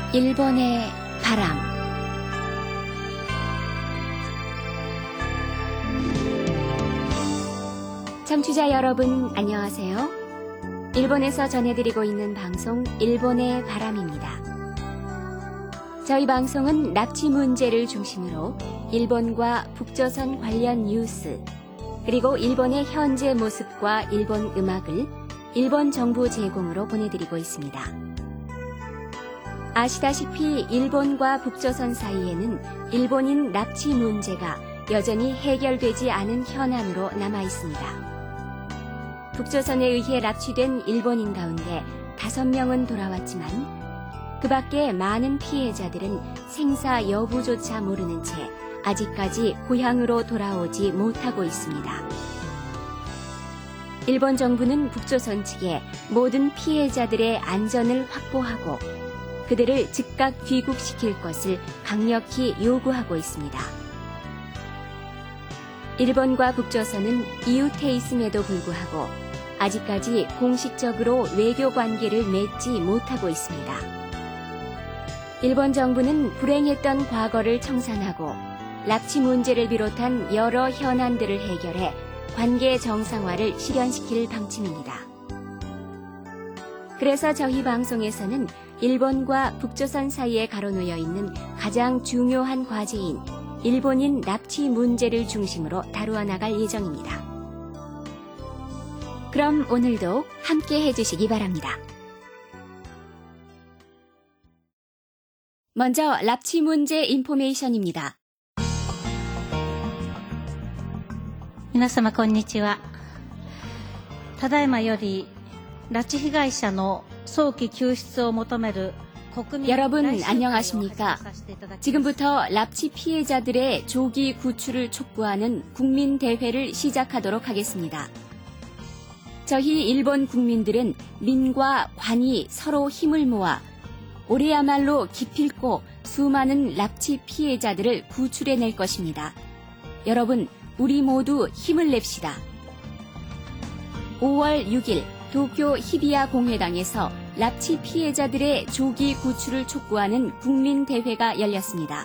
일본의 바람. 청취자 여러분 안녕하세요. 일본에서 전해드리고 있는 방송 일본의 바람입니다. 저희 방송은 납치 문제를 중심으로 일본과 북조선 관련 뉴스, 그리고 일본의 현재 모습과 일본 음악을 일본 정부 제공으로 보내드리고 있습니다. 아시다시피 일본과 북조선 사이에는 일본인 납치 문제가 여전히 해결되지 않은 현안으로 남아 있습니다. 북조선에 의해 납치된 일본인 가운데 5명은 돌아왔지만 그 밖에 많은 피해자들은 생사 여부조차 모르는 채 아직까지 고향으로 돌아오지 못하고 있습니다. 일본 정부는 북조선 측에 모든 피해자들의 안전을 확보하고 그들을 즉각 귀국시킬 것을 강력히 요구하고 있습니다. 일본과 북조선은 이웃해 있음에도 불구하고 아직까지 공식적으로 외교 관계를 맺지 못하고 있습니다. 일본 정부는 불행했던 과거를 청산하고 납치 문제를 비롯한 여러 현안들을 해결해 관계 정상화를 실현시킬 방침입니다. 그래서 저희 방송에서는 일본과 북조선 사이에 가로놓여 있는 가장 중요한 과제인 일본인 납치 문제를 중심으로 다루어 나갈 예정입니다. 그럼 오늘도 함께 해주시기 바랍니다. 먼저 납치 문제 인포메이션입니다. 皆様こんにちは。ただいまより拉致被害者の早期救出を求める 여러분 안녕하십니까? 지금부터 납치 피해자들의 조기 구출을 촉구하는 국민대회를 시작하도록 하겠습니다. 저희 일본 국민들은 민과 관이 서로 힘을 모아 올해야말로 기필코 수많은 납치 피해자들을 구출해낼 것입니다. 여러분, 우리 모두 힘을 냅시다. 5월 6일 도쿄 히비야 공회당에서 납치 피해자들의 조기 구출을 촉구하는 국민대회가 열렸습니다.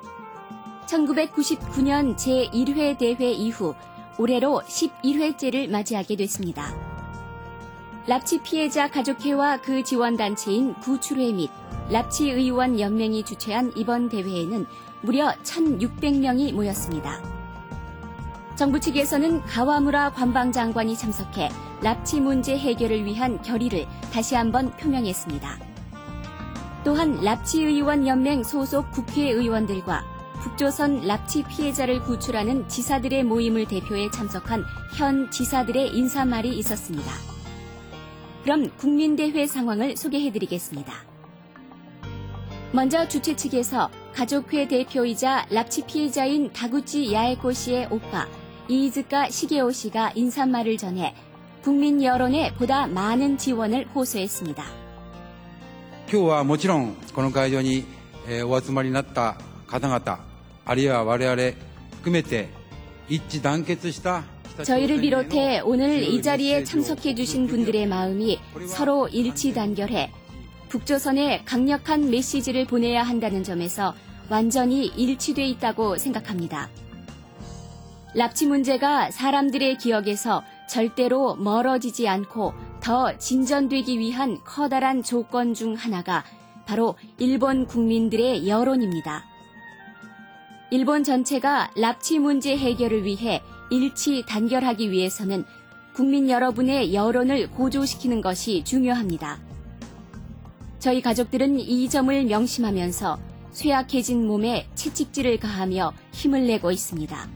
1999년 제1회 대회 이후 올해로 11회째를 맞이하게 됐습니다. 납치 피해자 가족회와 그 지원단체인 구출회 및 납치의원 연맹이 주최한 이번 대회에는 무려 1,600명이 모였습니다. 정부 측에서는 가와무라 관방장관이 참석해 납치 문제 해결을 위한 결의를 다시 한번 표명했습니다. 또한 납치의원 연맹 소속 국회의원들과 북조선 납치 피해자를 구출하는 지사들의 모임을 대표해 참석한 현 지사들의 인사말이 있었습니다. 그럼 국민대회 상황을 소개해드리겠습니다. 먼저 주최 측에서 가족회 대표이자 납치 피해자인 다구치 야에코 씨의 오빠 이이즈카 시게오 씨가 인사말을 전해 국민 여론에 보다 많은 지원을 호소했습니다. 今日はもちろんこの会場にお集まりになった方々、あるいは我々含めて一致団結した 저희를 비롯해 오늘 이 자리에 참석해 주신 분들의 마음이 서로 일치 단결해 북조선에 강력한 메시지를 보내야 한다는 점에서 완전히 일치돼 있다고 생각합니다. 납치 문제가 사람들의 기억에서 절대로 멀어지지 않고 더 진전되기 위한 커다란 조건 중 하나가 바로 일본 국민들의 여론입니다. 일본 전체가 납치 문제 해결을 위해 일치 단결하기 위해서는 국민 여러분의 여론을 고조시키는 것이 중요합니다. 저희 가족들은 이 점을 명심하면서 쇠약해진 몸에 채찍질을 가하며 힘을 내고 있습니다.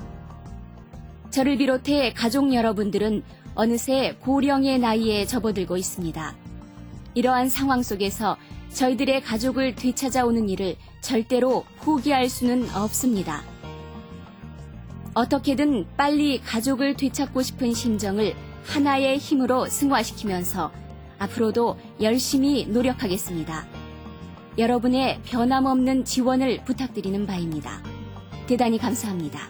저를 비롯해 가족 여러분들은 어느새 고령의 나이에 접어들고 있습니다. 이러한 상황 속에서 저희들의 가족을 되찾아오는 일을 절대로 포기할 수는 없습니다. 어떻게든 빨리 가족을 되찾고 싶은 심정을 하나의 힘으로 승화시키면서 앞으로도 열심히 노력하겠습니다. 여러분의 변함없는 지원을 부탁드리는 바입니다. 대단히 감사합니다.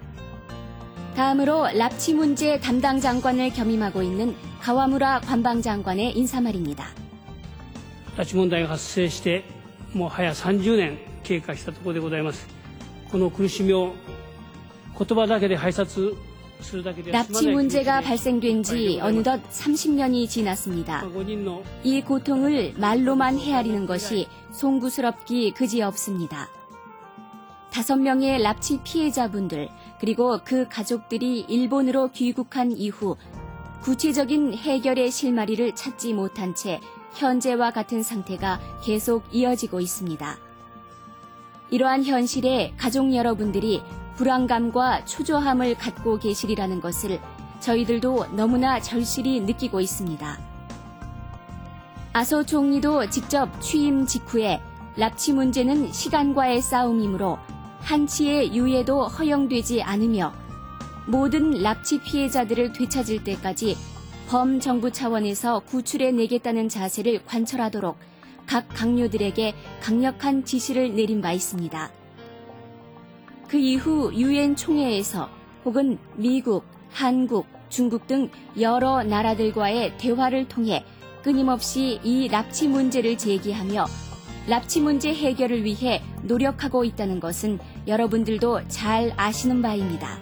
다음으로 납치 문제 담당 장관을 겸임하고 있는 가와무라 관방장관의 인사말입니다. 拉致問題が発生してもう早30年経過したところでございます。この苦しみを言葉だけで拝察するだけでは済まない 납치 문제가 발생된 지 어느덧 30년이 지났습니다. 이 고통을 말로만 헤아리는 것이 송구스럽기 그지없습니다. 5명의 납치 피해자분들 그리고 그 가족들이 일본으로 귀국한 이후 구체적인 해결의 실마리를 찾지 못한 채 현재와 같은 상태가 계속 이어지고 있습니다. 이러한 현실에 가족 여러분들이 불안감과 초조함을 갖고 계시리라는 것을 저희들도 너무나 절실히 느끼고 있습니다. 아소 총리도 직접 취임 직후에 납치 문제는 시간과의 싸움이므로 한치의 유예도 허용되지 않으며 모든 납치 피해자들을 되찾을 때까지 범정부 차원에서 구출해내겠다는 자세를 관철하도록 각 강요들에게 강력한 지시를 내린 바 있습니다. 그 이후 유엔 총회에서 혹은 미국, 한국, 중국 등 여러 나라들과의 대화를 통해 끊임없이 이 납치 문제를 제기하며 납치 문제 해결을 위해 노력하고 있다는 것은 여러분들도 잘 아시는 바입니다.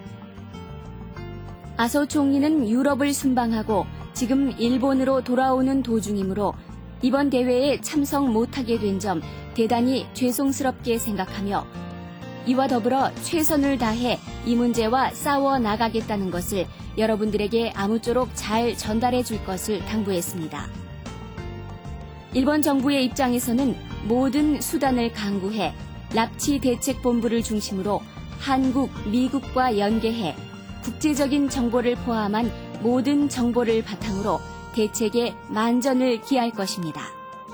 아소 총리는 유럽을 순방하고 지금 일본으로 돌아오는 도중이므로 이번 대회에 참석 못하게 된 점 대단히 죄송스럽게 생각하며 이와 더불어 최선을 다해 이 문제와 싸워 나가겠다는 것을 여러분들에게 아무쪼록 잘 전달해 줄 것을 당부했습니다. 일본 정부의 입장에서는 모든 수단을 강구해 납치 대책본부를 중심으로 한국, 미국과 연계해 국제적인 정보를 포함한 모든 정보를 바탕으로 대책에 만전을 기할 것입니다.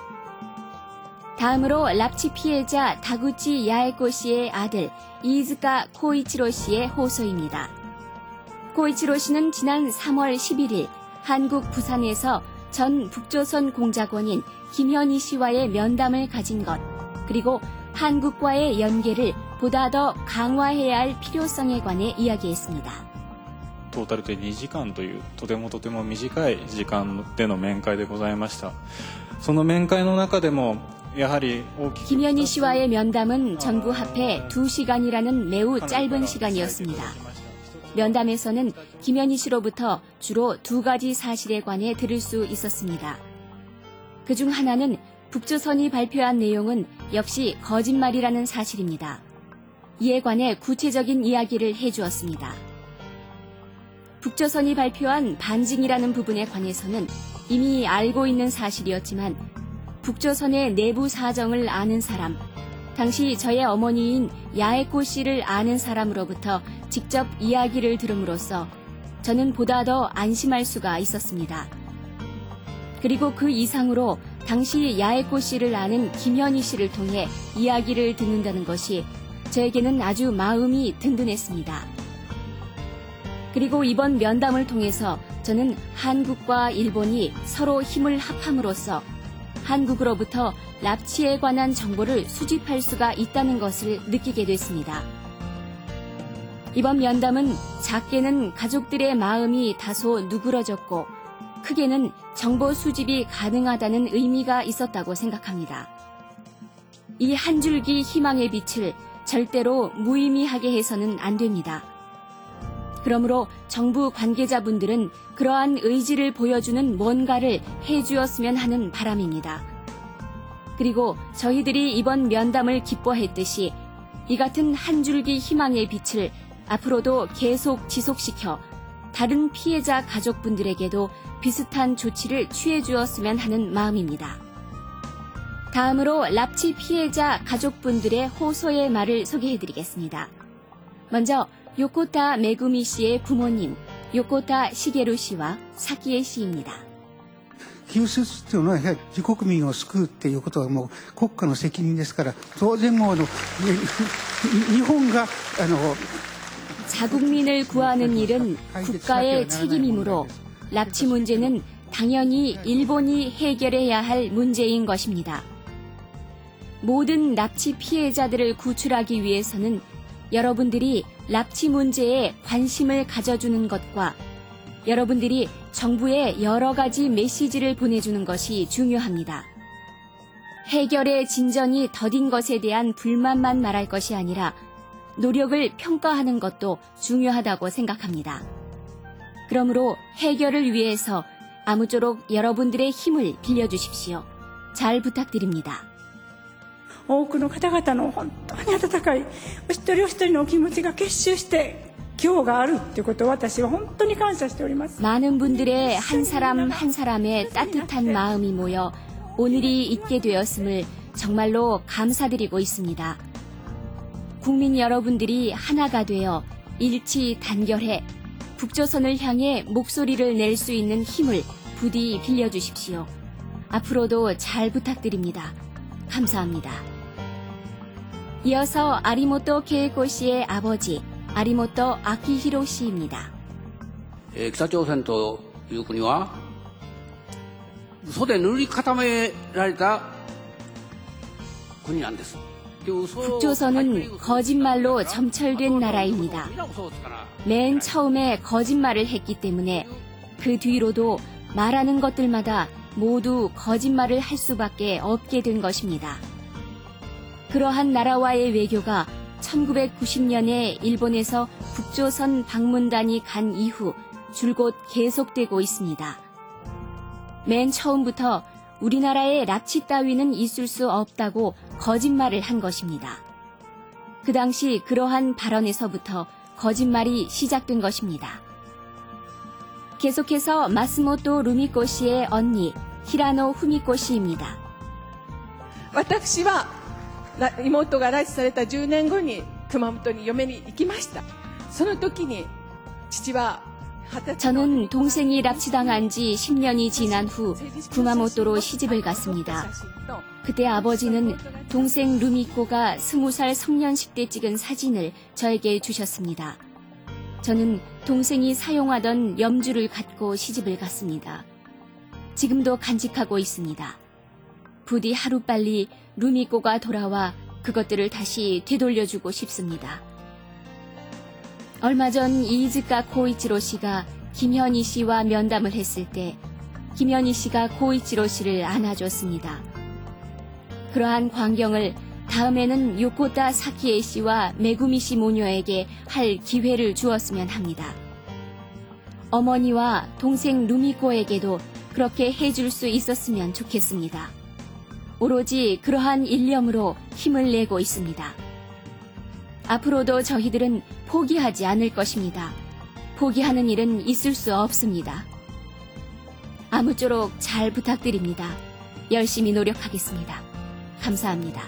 다음으로 납치 피해자 다구치 야에코 씨의 아들 이즈카 코이치로 씨의 호소입니다. 코이치로 씨는 지난 3월 11일 한국 부산에서 전 북조선 공작원인 김현희 씨와의 면담을 가진 것, 그리고 한국과의 연계를 보다 더 강화해야 할 필요성에 관해 이야기했습니다. トータルで2時間というとても短い時間での面会でございました。その面会の中でもやはり大きく 김현희 씨와의 면담은 전부 합해 2시간이라는 매우 짧은 시간이었습니다. 면담에서는 김현희 씨로부터 주로 2가지 사실에 관해 들을 수 있었습니다. 그중 하나는 북조선이 발표한 내용은 역시 거짓말이라는 사실입니다. 이에 관해 구체적인 이야기를 해주었습니다. 북조선이 발표한 반증이라는 부분에 관해서는 이미 알고 있는 사실이었지만 북조선의 내부 사정을 아는 사람, 당시 저의 어머니인 야에코 씨를 아는 사람으로부터 직접 이야기를 들음으로써 저는 보다 더 안심할 수가 있었습니다. 그리고 그 이상으로 당시 야에코 씨를 아는 김현희 씨를 통해 이야기를 듣는다는 것이 저에게는 아주 마음이 든든했습니다. 그리고 이번 면담을 통해서 저는 한국과 일본이 서로 힘을 합함으로써 한국으로부터 납치에 관한 정보를 수집할 수가 있다는 것을 느끼게 됐습니다. 이번 면담은 작게는 가족들의 마음이 다소 누그러졌고 크게는 정보 수집이 가능하다는 의미가 있었다고 생각합니다. 이 한 줄기 희망의 빛을 절대로 무의미하게 해서는 안 됩니다. 그러므로 정부 관계자분들은 그러한 의지를 보여주는 뭔가를 해주었으면 하는 바람입니다. 그리고 저희들이 이번 면담을 기뻐했듯이 이 같은 한 줄기 희망의 빛을 앞으로도 계속 지속시켜 다른 피해자 가족분들에게도 비슷한 조치를 취해주었으면 하는 마음입니다. 다음으로 납치 피해자 가족분들의 호소의 말을 소개해드리겠습니다. 먼저 요코타 메구미 씨의 부모님, 요코타 시게루 씨와 사키에 씨입니다. 救出っていうのはやはり自国民を救うっていうことはもう国家の責任ですから当然もう日本が 자국민을 구하는 일은 국가의 책임이므로 납치 문제는 당연히 일본이 해결해야 할 문제인 것입니다. 모든 납치 피해자들을 구출하기 위해서는 여러분들이 납치 문제에 관심을 가져주는 것과 여러분들이 정부에 여러 가지 메시지를 보내주는 것이 중요합니다. 해결의 진전이 더딘 것에 대한 불만만 말할 것이 아니라 노력을 평가하는 것도 중요하다고 생각합니다. 그러므로 해결을 위해서 아무쪼록 여러분들의 힘을 빌려주십시오. 잘 부탁드립니다. 多くの方々の本当に温かいお一人お一人のお気持ちが結集して今日があるということを私は本当に感謝しております。 많은 분들의 한 사람 한 사람의 따뜻한 마음이 모여 오늘이 있게 되었음을 정말로 감사드리고 있습니다. 국민 여러분들이 하나가 되어 일치 단결해 북조선을 향해 목소리를 낼 수 있는 힘을 부디 빌려주십시오. 앞으로도 잘 부탁드립니다. 감사합니다. 이어서 아리모토 케이코 씨의 아버지 아리모토 아키히로 씨입니다. 北朝鮮という国は嘘で塗り固められた国なんです。 북조선은 거짓말로 점철된 나라입니다. 맨 처음에 거짓말을 했기 때문에 그 뒤로도 말하는 것들마다 모두 거짓말을 할 수밖에 없게 된 것입니다. 그러한 나라와의 외교가 1990년에 일본에서 북조선 방문단이 간 이후 줄곧 계속되고 있습니다. 맨 처음부터 우리나라에 납치 따위는 있을 수 없다고 거짓말을 한 것입니다. 그 당시 그러한 발언에서부터 거짓말이 시작된 것입니다. 계속해서 마스모토 루미코 씨의 언니 히라노 후미코 씨입니다. 私は妹が拉致された10年後に熊本に嫁に行きました。その時に父は 저는 동생이 납치당한 지 10년이 지난 후 구마모토로 시집을 갔습니다. 그때 아버지는 동생 루미코가 20살 성년식 때 찍은 사진을 저에게 주셨습니다. 저는 동생이 사용하던 염주를 갖고 시집을 갔습니다. 지금도 간직하고 있습니다. 부디 하루빨리 루미코가 돌아와 그것들을 다시 되돌려주고 싶습니다. 얼마 전 이즈카 고이치로 씨가 김현희 씨와 면담을 했을 때 김현희 씨가 고이치로 씨를 안아줬습니다. 그러한 광경을 다음에는 요코타 사키에 씨와 메구미 씨 모녀에게 할 기회를 주었으면 합니다. 어머니와 동생 루미코에게도 그렇게 해줄 수 있었으면 좋겠습니다. 오로지 그러한 일념으로 힘을 내고 있습니다. 앞으로도 저희들은 포기하지 않을 것입니다. 포기하는 일은 있을 수 없습니다. 아무쪼록 잘 부탁드립니다. 열심히 노력하겠습니다. 감사합니다.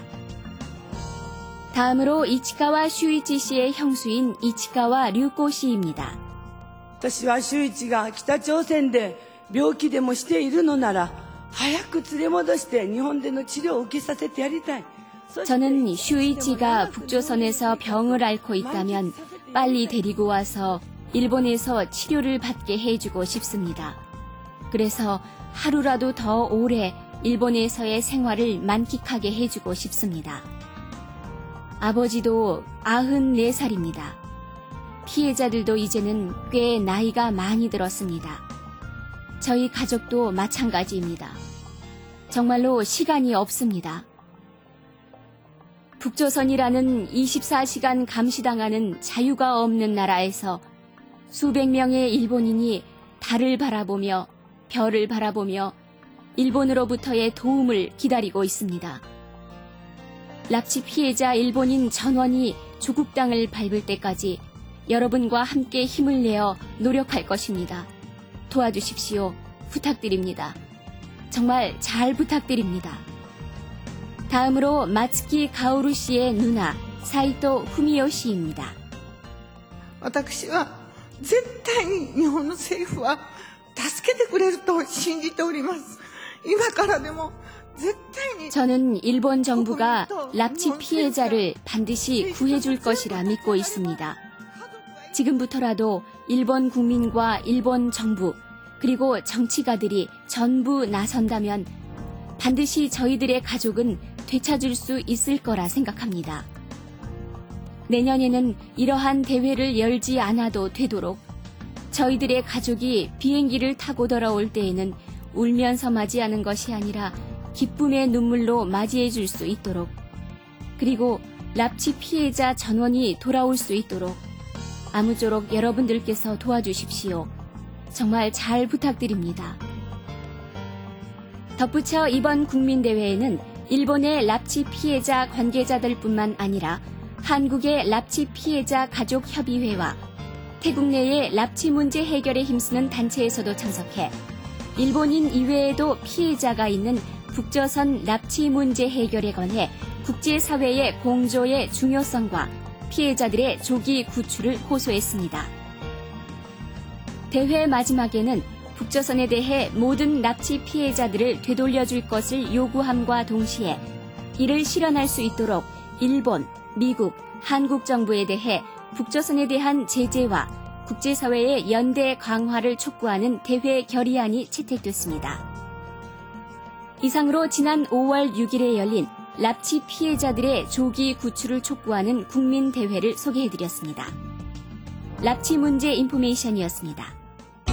다음으로 이치카와 슈이치 씨의 형수인 이치카와 류코 씨입니다. 私は周一が北朝鮮で病気でもしているのなら早く連れ戻して日本での治療を受けさせてやりたい。 저는 슈이치가 북조선에서 병을 앓고 있다면 빨리 데리고 와서 일본에서 치료를 받게 해주고 싶습니다. 그래서 하루라도 더 오래 일본에서의 생활을 만끽하게 해주고 싶습니다. 아버지도 94살입니다. 피해자들도 이제는 꽤 나이가 많이 들었습니다. 저희 가족도 마찬가지입니다. 정말로 시간이 없습니다. 북조선이라는 24시간 감시당하는 자유가 없는 나라에서 수백 명의 일본인이 달을 바라보며 별을 바라보며 일본으로부터의 도움을 기다리고 있습니다. 납치 피해자 일본인 전원이 조국 땅을 밟을 때까지 여러분과 함께 힘을 내어 노력할 것입니다. 도와주십시오. 부탁드립니다. 정말 잘 부탁드립니다. 다음으로 마츠키 가오루 씨의 누나 사이토 후미오 씨입니다. 私は絶対に日本の政府は助けてくれると信じております。今からでも絶対に 저는 일본 정부가 납치 피해자를 반드시 구해줄 것이라 믿고 있습니다. 지금부터라도 일본 국민과 일본 정부 그리고 정치가들이 전부 나선다면 반드시 저희들의 가족은 되찾을 수 있을 거라 생각합니다. 내년에는 이러한 대회를 열지 않아도 되도록 저희들의 가족이 비행기를 타고 돌아올 때에는 울면서 맞이하는 것이 아니라 기쁨의 눈물로 맞이해 줄 수 있도록, 그리고 납치 피해자 전원이 돌아올 수 있도록 아무쪼록 여러분들께서 도와주십시오. 정말 잘 부탁드립니다. 덧붙여 이번 국민대회에는 일본의 납치 피해자 관계자들뿐만 아니라 한국의 납치 피해자 가족협의회와 태국 내의 납치 문제 해결에 힘쓰는 단체에서도 참석해 일본인 이외에도 피해자가 있는 북조선 납치 문제 해결에 관해 국제사회의 공조의 중요성과 피해자들의 조기 구출을 호소했습니다. 대회 마지막에는 북조선에 대해 모든 납치 피해자들을 되돌려줄 것을 요구함과 동시에 이를 실현할 수 있도록 일본, 미국, 한국 정부에 대해 북조선에 대한 제재와 국제사회의 연대 강화를 촉구하는 대회 결의안이 채택됐습니다. 이상으로 지난 5월 6일에 열린 납치 피해자들의 조기 구출을 촉구하는 국민대회를 소개해드렸습니다. 납치 문제 인포메이션이었습니다.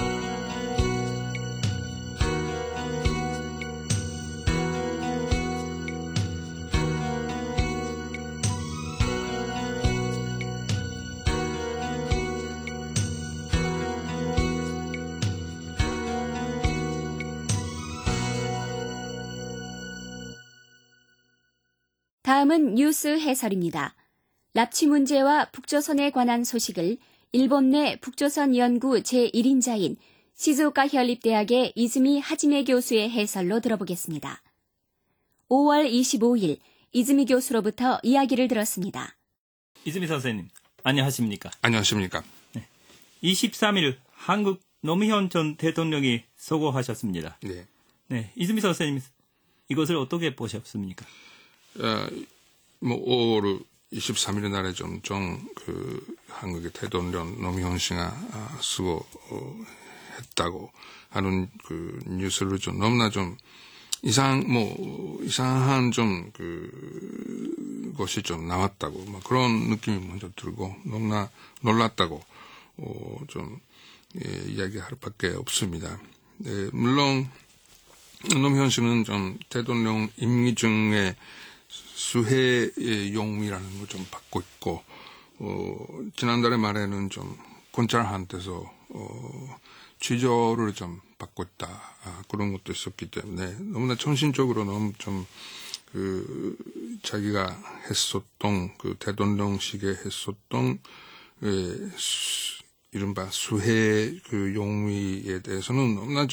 다음은 뉴스 해설입니다. 납치 문제와 북조선에 관한 소식을 일본 내 북조선 연구 제1인자인 시즈오카 현립대학의 이즈미 하지메 교수의 해설로 들어보겠습니다. 5월 25일 이즈미 교수로부터 이야기를 들었습니다. 이즈미 선생님, 안녕하십니까? 안녕하십니까? 네. 23일 한국 노무현 전 대통령이 서거하셨습니다. 네. 네, 이즈미 선생님, 이것을 어떻게 보셨습니까? 5월 23일 날에 한국의 대통령 노무현 씨가 수고했다고 하는 그 뉴스를 너무나 이상한 것이 나왔다고, 그런 느낌이 먼저 들고, 너무나 놀랐다고, 이야기할 밖에 없습니다. 네, 물론, 노무현 씨는 대통령 임기 중에 수혜용이라는 걸 받고 있고, 지난달에 말에는 검찰한테서, 취조를 받고 있다. 그런 것도 있었기 때문에, 너무나 정신적으로 너무 자기가 했었던, 대통령식에 했었던, 이른바 수혜 용의에 대해서는 너무나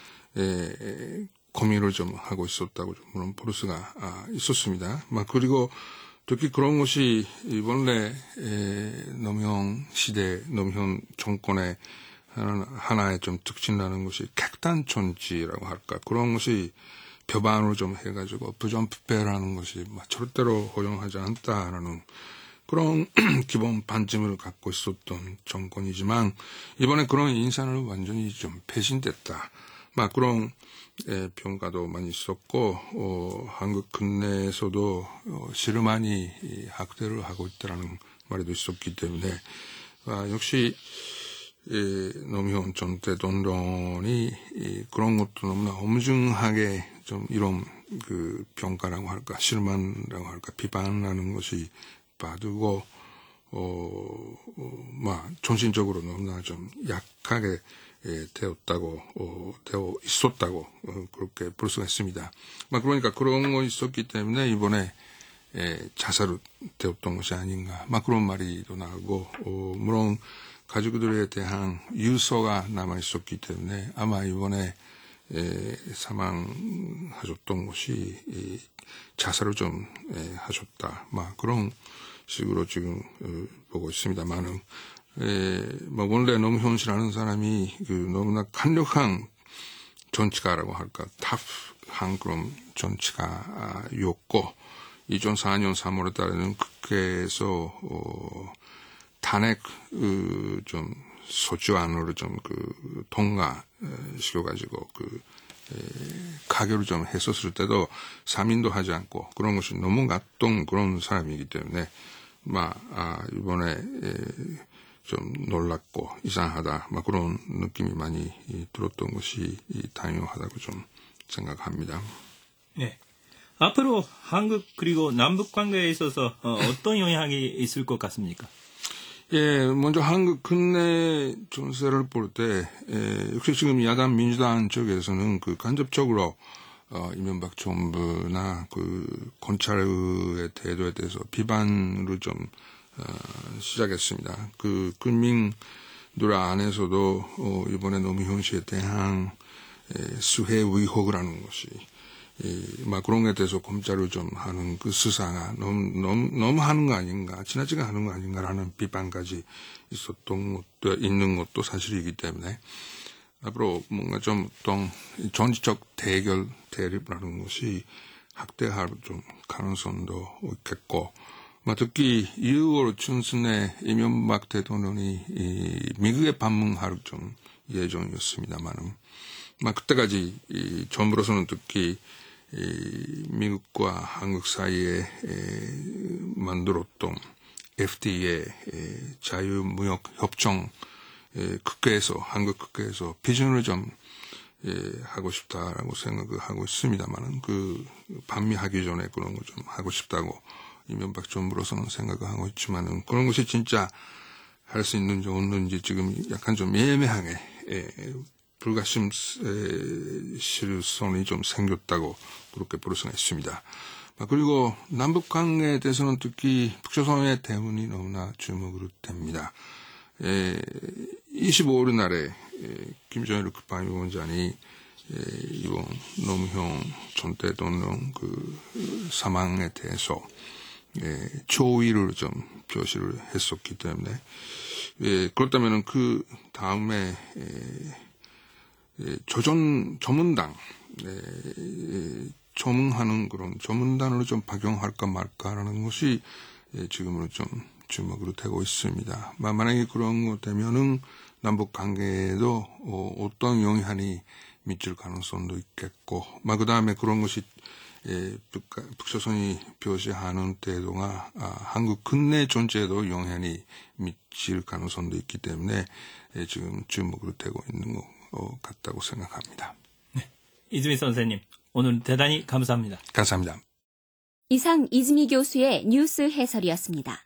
고민을 하고 있었다고 물론 볼 수가 있었습니다. 그리고 특히 그런 것이 원래 노무현 시대, 노무현 정권의 하나의 특징이라는 것이 객단천지라고 할까, 그런 것이 표방으로 해가지고 부정부패라는 것이 절대로 허용하지 않다라는 그런 기본 반증을 갖고 있었던 정권이지만, 이번에 그런 인사를 완전히 배신됐다. 그런 평가도 많이 있었고, 한국 근내에서도 시르만이 학대를 하고 있다라는 말도 있었기 때문에, 역시 노무현 전 대통령이 그런 것도 너무나 엄중하게 이런 평가라고 할까, 실망이라고 할까, 비판하는 것이 받고, 정신적으로 너무나 약하게 되어 있었다고, 그렇게 볼 수가 있습니다. 그러니까 그런 거 있었기 때문에 이번에, 자살을 되었던 것이 아닌가, 그런 말이 또 나오고, 물론, 가족들에 대한 유서가 남아 있었기 때문에 아마 이번에, 사망하셨던 것이, 자살을 하셨다. 그런 식으로 지금, 보고 있습니다만은, 원래 노무현 씨라는 사람이 너무나 강력한 정치가라고 할까, 타프한 그런 정치가였고, 2004년 3월에 따르는 국회에서, 탄핵, 소추안으로 통과시켜가지고, 가결을 했었을 때도 3인도 하지 않고, 그런 것이 넘어갔던 그런 사람이기 때문에, 이번에, 놀랍고 이상하다, 그런 느낌이 많이 들었던 것이 당연하다고 생각합니다. 네. 앞으로 한국 그리고 남북 관계에 있어서 어떤 영향이 있을 것 같습니까? 예, 먼저 한국 근내 정세를 볼 때, 역시 지금 야당 민주당 쪽에서는 그 간접적으로 이명박 정부나 그 검찰의 태도에 대해서 비판을 좀 시작했습니다. 그 국민들 안에서도 이번에 노무현 씨에 대한 수해 의혹을 하는 것이 막 그런 것에 대해서 검찰을 좀 하는 그 수사가 너무 하는 거 아닌가, 지나치게 하는 거 아닌가라는 비판까지 있는 것도 사실이기 때문에 앞으로 뭔가 좀 어떤 정치적 대립이라는 것이 확대할 좀 가능성도 있겠고, 특히 이후로 춘순에 이명박 대통령이 미국에 방문할 좀 예정이었습니다만은, 그때까지 정부로서는 특히 미국과 한국 사이에 만들었던 FTA 자유무역 협정 국회에서 한국 국회에서 비전을 좀 하고 싶다라고 생각을 하고 있습니다만은 그 반미하기 전에 그런 거 좀 하고 싶다고 이명박 정부로서는 생각을 하고 있지만은 그런 것이 진짜 할 수 있는지 없는지 지금 약간 좀 애매하게 불가심실성이 좀 생겼다고 그렇게 볼 수가 있습니다. 그리고 남북 관계에 대해서는 특히 북조선의 대문이 너무나 주목으로 됩니다. 25일 날에 김정일 국방위원장이 이번 노무현 전 대통령 그 사망에 대해서 조의를 좀 표시를 했었기 때문에 그렇다면은 그 다음에 전문당 조문하는 그런 전문단으로 좀 박용할까 말까라는 것이 지금은 좀 주목으로 되고 있습니다. 만약에 그런 것 되면은 남북 관계에도 어떤 영향이 미칠 가능성도 있겠고, 그 다음에 그런 것이 북조선이 표시하는 태도가 한국 근내 전체에도 영향이 미칠 가능성도 있기 때문에 지금 주목으로 되고 있는 것 같다고 생각합니다. 네, 이즈미 선생님, 오늘 대단히 감사합니다. 감사합니다. 이상 이즈미 교수의 뉴스 해설이었습니다.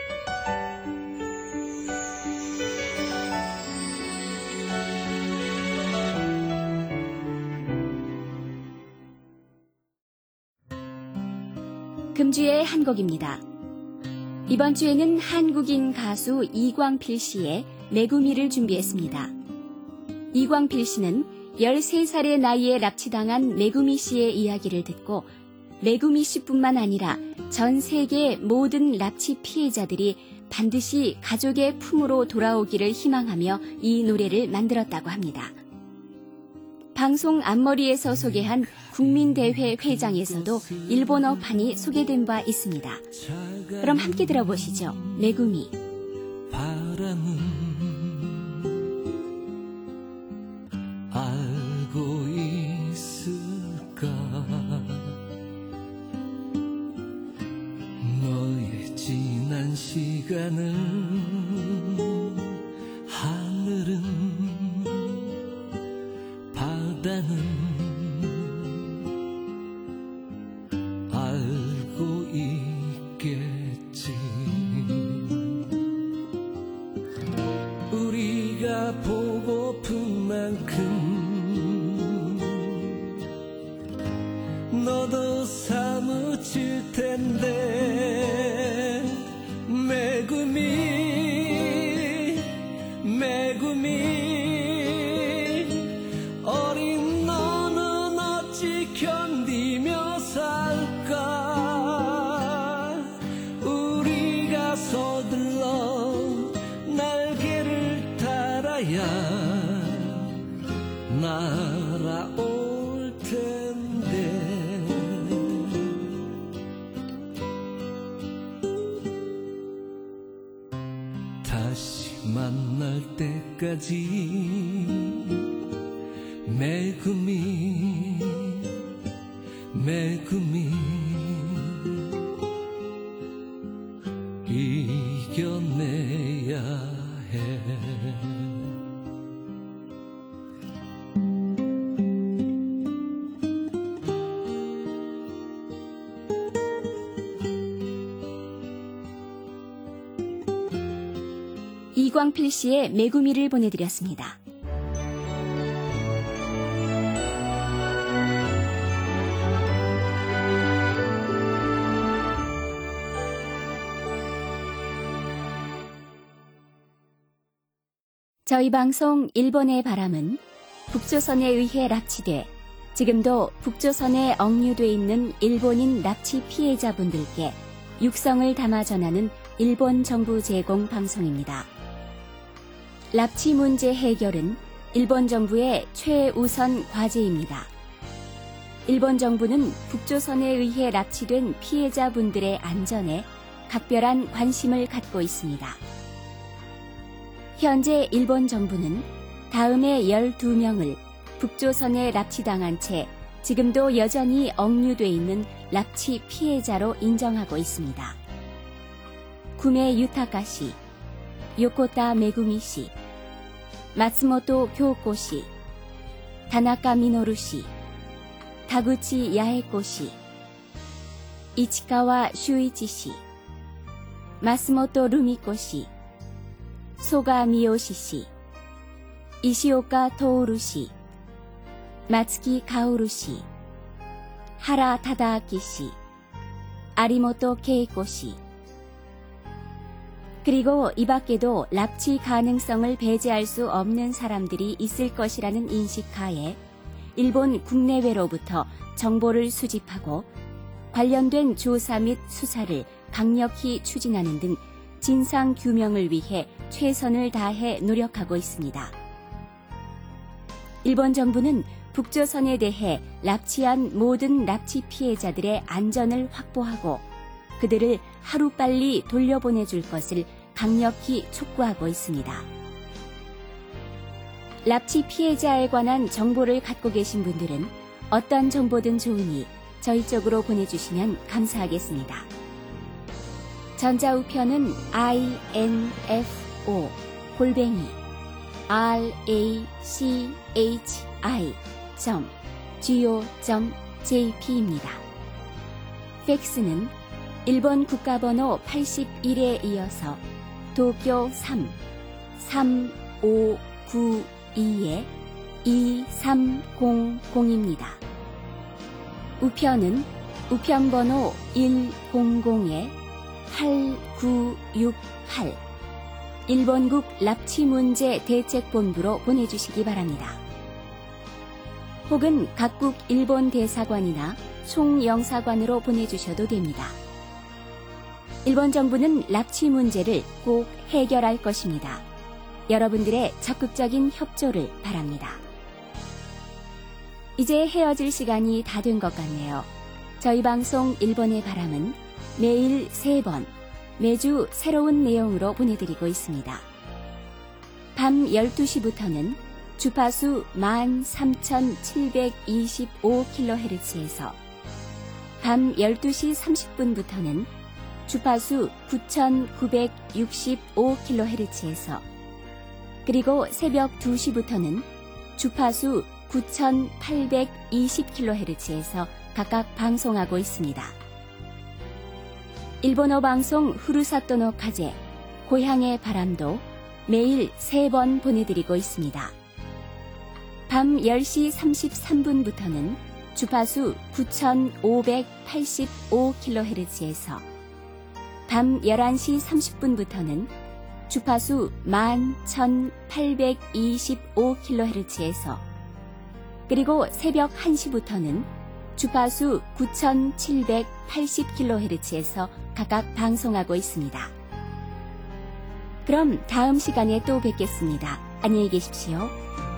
금주의 한 곡입니다. 이번 주에는 한국인 가수 이광필 씨의 메구미를 준비했습니다. 이광필 씨는 13살의 나이에 납치당한 메구미 씨의 이야기를 듣고 메구미 씨뿐만 아니라 전 세계 모든 납치 피해자들이 반드시 가족의 품으로 돌아오기를 희망하며 이 노래를 만들었다고 합니다. 방송 앞머리에서 소개한 국민대회 회장에서도 일본어판이 소개된 바 있습니다. 그럼 함께 들어보시죠. 메구미. 바람은 알고 있을까 너의 지난 시간을 하늘은 바다는 알고 있겠지 우리가 보고픈 만큼 너도 사무칠 텐데 메구미 어린 너는 어찌 견디며 살까 우리가 서둘러 날개를 달아야 날아올 텐데 다시 만날 때까지 메구미 이겨내야 해 이광필 씨의 메구미를 보내드렸습니다. 저희 방송 일본의 바람은 북조선에 의해 납치돼 지금도 북조선에 억류돼 있는 일본인 납치 피해자분들께 육성을 담아 전하는 일본 정부 제공 방송입니다. 납치 문제 해결은 일본 정부의 최우선 과제입니다. 일본 정부는 북조선에 의해 납치된 피해자분들의 안전에 각별한 관심을 갖고 있습니다. 현재 일본 정부는 다음에 12명을 북조선에 납치당한 채 지금도 여전히 억류돼 있는 납치 피해자로 인정하고 있습니다. 구메 유타카 씨, 요코타 메구미 씨, 마츠모토 교코 씨, 다나카 미노루 씨, 다구치 야에코 씨, 이치카와 슈이치 씨, 마스모토 루미코 씨, 소가 미요시 씨, 이시오카 토오루 씨, 마츠키 카오루 씨, 하라 타다아키 씨, 아리모토 케이코 씨, 그리고 이 밖에도 납치 가능성을 배제할 수 없는 사람들이 있을 것이라는 인식하에 일본 국내외로부터 정보를 수집하고 관련된 조사 및 수사를 강력히 추진하는 등 진상 규명을 위해 최선을 다해 노력하고 있습니다. 일본 정부는 북조선에 대해 납치한 모든 납치 피해자들의 안전을 확보하고 그들을 하루빨리 돌려보내줄 것을 강력히 촉구하고 있습니다. 납치 피해자에 관한 정보를 갖고 계신 분들은 어떤 정보든 좋으니 저희 쪽으로 보내주시면 감사하겠습니다. 전자우편은 info@rachi.go.jp입니다. 팩스는 일본 국가번호 81에 이어서 도쿄 3-3592-2300입니다. 우편은 우편번호 100-8968 일본국 납치문제 대책본부로 보내주시기 바랍니다. 혹은 각국 일본 대사관이나 총영사관으로 보내주셔도 됩니다. 일본 정부는 납치 문제를 꼭 해결할 것입니다. 여러분들의 적극적인 협조를 바랍니다. 이제 헤어질 시간이 다 된 것 같네요. 저희 방송 일본의 바람은 매일 3번, 매주 새로운 내용으로 보내드리고 있습니다. 밤 12시부터는 주파수 13,725kHz에서 밤 12시 30분부터는 주파수 9,965kHz에서 그리고 새벽 2시부터는 주파수 9,820kHz에서 각각 방송하고 있습니다. 일본어 방송 후루사토노 카제, 고향의 바람도 매일 3번 보내드리고 있습니다. 밤 10시 33분부터는 주파수 9,585kHz에서 밤 11시 30분부터는 주파수 11,825kHz에서 그리고 새벽 1시부터는 주파수 9,780kHz에서 각각 방송하고 있습니다. 그럼 다음 시간에 또 뵙겠습니다. 안녕히 계십시오.